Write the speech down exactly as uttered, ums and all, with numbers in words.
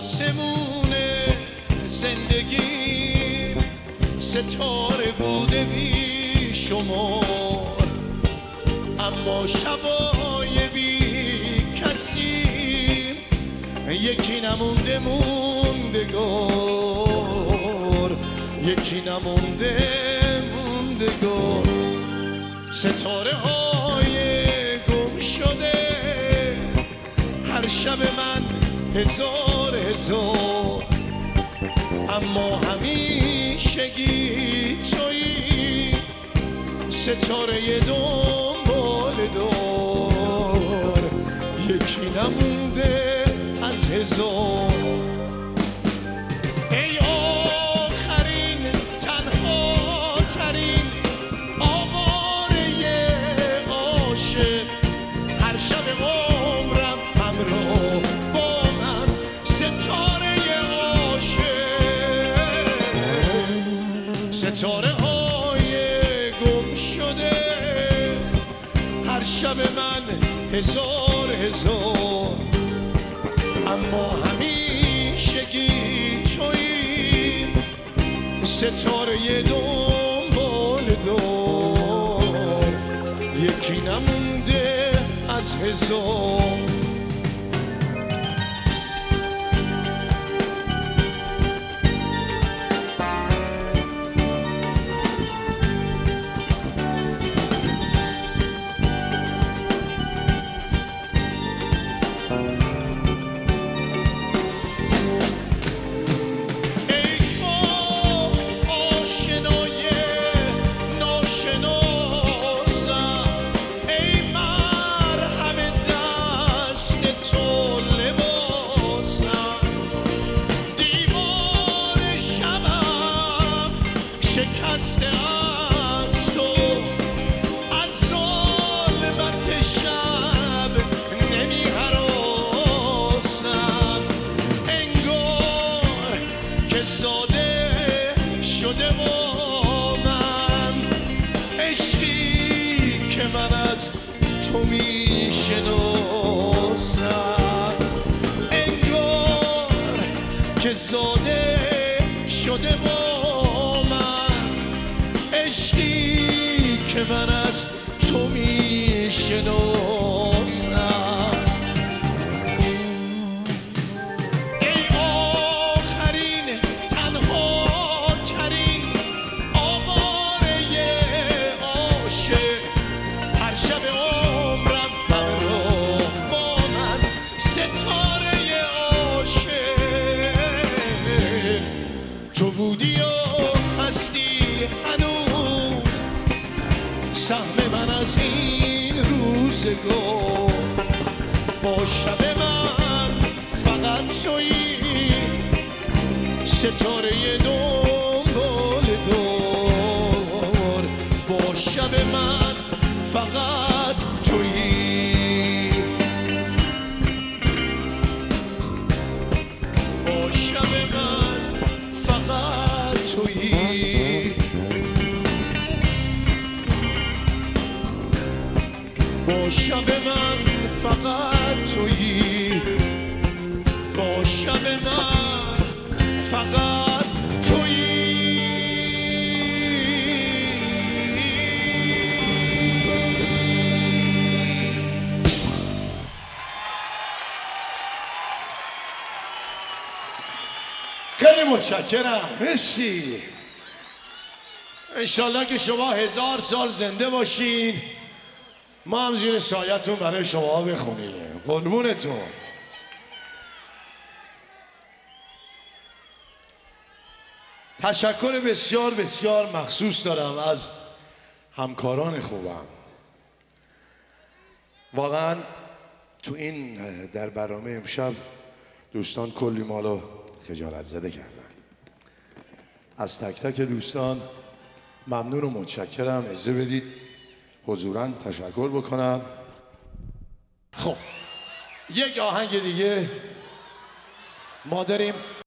آسمون زندگی ستاره بوده بی شمار، اما شبای بی کسی یکی نمونده موندگار، یکی نمونده موندگار. ستاره های گم شده هر شب من هزار هزار، اما همیشگی تویی ستاره دنبال دار، یکی نمونده از هزار. ای آخرین تنها ترین آواره عاشق، هر شب عمرم همراه با من ستاره عاشق. ستاره های گم شده هر شب من هزار هزار، اما همیشگی تویی ستاره دنبال دار، یکی نمونده از هزار. شکسته از تو از ظلمت شب نمی هراسم، انگار که زاده شده با من عشقی که من از تو می شناسم، انگار که زاده شده با عشقی که من از تو می شناسم. ای آخرین تنها ترین آواره عاشق، هر شب عمرم همراه با من ستاره عاشق. تو بودی و هستی هنوز سهم من از این روزگار، با شب من فقط تویی ستاره دنبال دار، با شب من فقط تویی، با شب من فقط تویی، با شب من فقط تویی، با شب من فقط تویی. خیلی متشکرم، مرسی. انشالله که شما هزار سال زنده باشین، ما هم زیر سایتون برای شما بخونیم. قربونتون. تشکر بسیار بسیار مخصوص دارم از همکاران خوبم. واقعا تو این در برنامه امشب دوستان کلی مالو خجالت زده کردن. از تک تک دوستان ممنون و متشکرم. اجازه بدید حضوراً تشکر بکنم. خب یک آهنگ دیگه ما داریم.